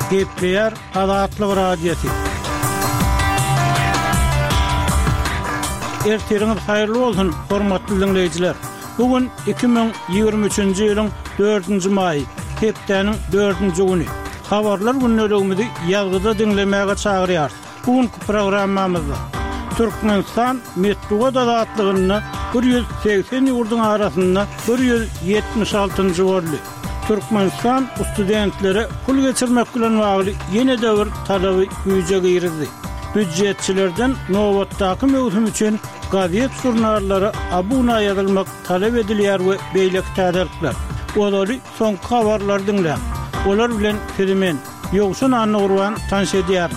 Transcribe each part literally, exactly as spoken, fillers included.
Gepleyer Azatlyk Radiosu. Erteriňiz haýyrly bolsun, hormatly dinleýijiler. Bugün iki bin ýygrimi üçinji ýylyň dördünji maý, hepdeniň dördünji güni. Habarlar günnelegimizi ýazgyda dinlemäge çagyrýar. Bugünkü programmamyzda Türkmenistan Medeniýet azatlygyny bir yüz seksen ýurdun arasynda bir yüz ýetmiş altynjy boldy. Türkmenistan studentleri pul geçirmek bilen bagly ýene döwür talaby güýje girdi. Büdjetçilerden nowatdaky mewsum üçin gazet jurnallary abuna ýazylmak talep edilýär we beýlek täderlikler. Olary soňky habarlar dinlän. Olar bilen Ferimen ýogsun anygurwan tanış edýär.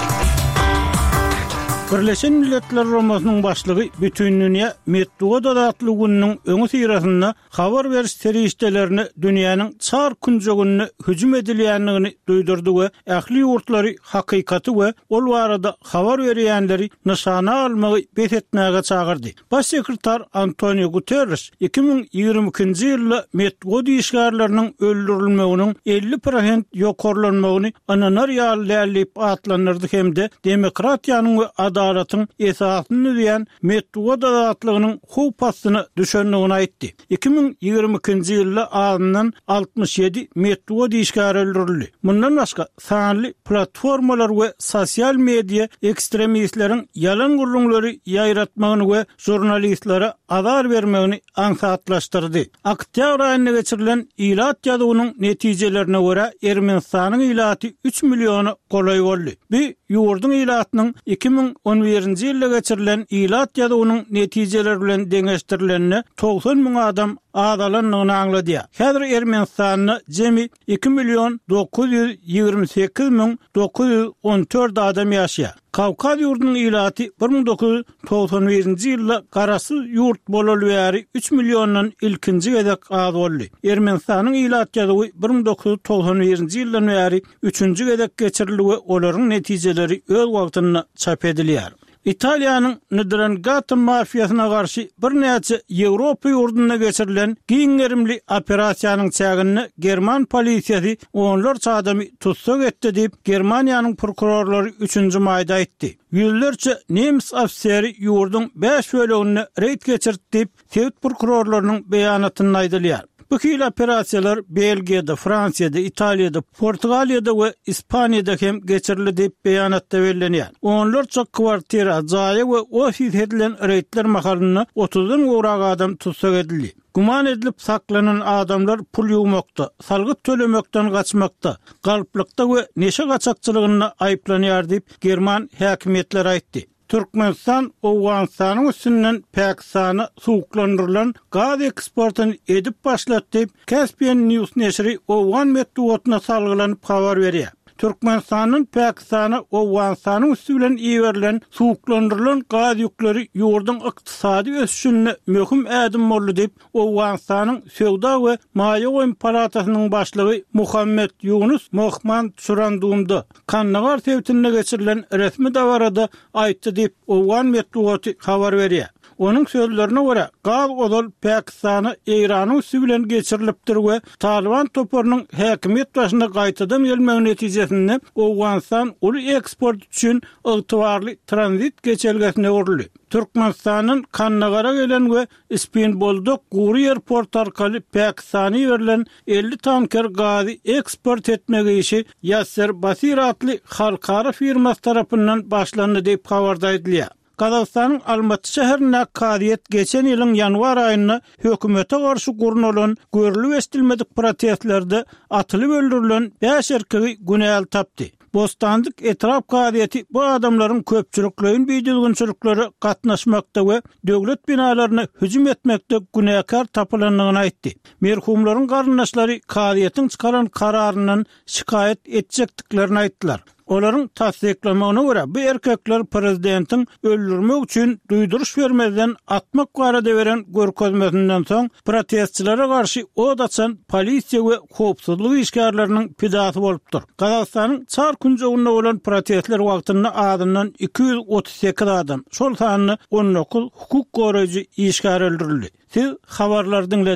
Birleşen Milletler Romasynyň başlygy bütün dünýä Medeniýet azatlygynyň öňü syrasynda habar beriş terişdelerini dünýäniň çar künjegini hüjüm edilýändigini duýdurdy we ähli ýurtlary hakykaty we ol barada habar berýänleri nyşana almagy betetmäge çagyrdy. Baş sekretar Antonio Guterres iki bin ýygrimi ikinji ýylda Medeniýet işgärleriniň öldürilmeginiň elli prosent ýokarlanmagyny ananar ýalyp atlanyrdy hemde demokratiýanyň we adalatyň esasyny diýen Medeniýet azatlygynyň hupasyny düşenligini aýtdy. iki bin ýygrimi ikinji ýylda azyndan altmış ýedi Medeniýet işgäri öldürildi. Mundan başga sanly platformalar we sosial media ekstremistleriň ýalan gurulmaları ýaýratmagyny we jurnalistlere azar bermegini aňsatlaşdyrdy. Oktyabr aýynda geçirilen ilat ýadygynyň netijelerine görä Ermenistanyň ilaty üç miliony golay boldy. Bu ýurdun ilatynyň iki bin on birinji ýylda geçirilen ilat ýadygynyň netijeleri bilen deňeşdirilenine doksan ming adam adalanlygyny aňlady. Häzir Ermenistanyň jemi iki milyon dokuz ýüz ýygrimi sekiz ming dokuz ýüz on dört adam ýaşaýar. Kawkaz ýurdunyň ilaty bir ming dokuz ýüz toksan birinji ýylda garasyz ýurt bolaly bäri üç milyondan ilkinji gezek az boldy. Ermenistanyň ilat ýadygy bir ming dokuz ýüz toksan birinji ýyldan bäri üçünji gezek geçirildi we olaryň netijeleri öz wagtynda çap edilýär. İtaliyanyň Ndrangheta mafiýasyna garşy bir näçe Ýewropa ýurduna geçirilen giňerimli operasiýanyň çägini German polisiýasy onlar çadamy tutsak etdi diýip Germaniýanyň prokurorlary üçünji maýda aýtdy. Ýüzlerçe nemis ofiseri ýurdun beş bölegini reýt geçirdi diýip Sowet prokurorlarynyň beýanatyny aýdylýar. Bu kil operasiýalar Belgiýada, Fransiýada, Italiýada, Portugaliýada we Ispaniýada hem geçirildi diýip beýanatda bellenýär. Onlarça kwartira, jaýy we ofis edilen reýtler mahalyny otuzdan gowrak adam tutsak edildi. Guman edilip saklanan adamlar pul ýuwmakda, salgyt tölemekden gaçmakda, galplykda we neşe gaçakçylygyna aýplanýar diýip German häkimetleri aýtdy. Türkmenistan Owganistanyň üstünden Pakistany suwuklandyrylan gaz eksportyny edip başlatdy diýip Caspian News neşri Owgan medeniýetine salgylanyp habar berýär. Türkmenistanyň Pakistany Owganistanyň üstü bilen iýerilen suwuklandyrylan gaz ýükleri ýurdun ykdysady ösüşine möhüm ädim boldy diýip Owganistanyň Sowda we Maýa palatasynyň başlygy Muhammed Yunus Mohman Surandumda Kannagar tewtine geçirilen resmi dawarada aýtdy diýip Owgan medeniýeti habar berýär. Onun sözlerine göre gaz odol Pakistany Iranyň üstü bilen geçirilipdir we Taliban toparynyň häkimet başyna gaýtadan gelmegi netijesinde Owganistan uly eksport üçin ygtybarly tranzit geçelgesine urildi. Türkmenistanyň Kannagara gelen we Ispinboldok Guri airport arkaly Pakistany berilen elli tanker gazy eksport etmegi işi Yasser Basir adly halkara firmasy tarapyndan başlandy diýip habarda edilýär. Kazakstanyň Almaty şäherine karyet geçen ýylyň ýanwar aýynda hökümete garşy gurulan görülip estilmedik protestlerde atylyp öldürilen beş erkegi günäl tapdy. Bostandyk etraf karyeti bu adamlaryň köpçüliklerin beýdilginçiliklere gatnaşmakda we döwlet binalaryna hüjüm etmekde günäkar tapylanlygyny aýtdy. Merhumlaryň garyndaşlary karyetiň çykaran kararyndan şikayet etjekdiklerini aýtdylar. Olaryň tasdiklamagyna görä bu erkekler prezidentiň öldürmek üçin duýduruş bermeden atmak barada beren görkezmesinden soň protestçilere garşy od açan polisiýa we howpsuzlyk işgärleriniň pidasy bolupdyr. Kazakstanyň çar künjeginde bolan protestler wagtynda adından iki yüz otuz sekiz adam, şol sanyny on dokuz hukuk goraýjy işgär öldürildi. Siz habarlar dinlediniz.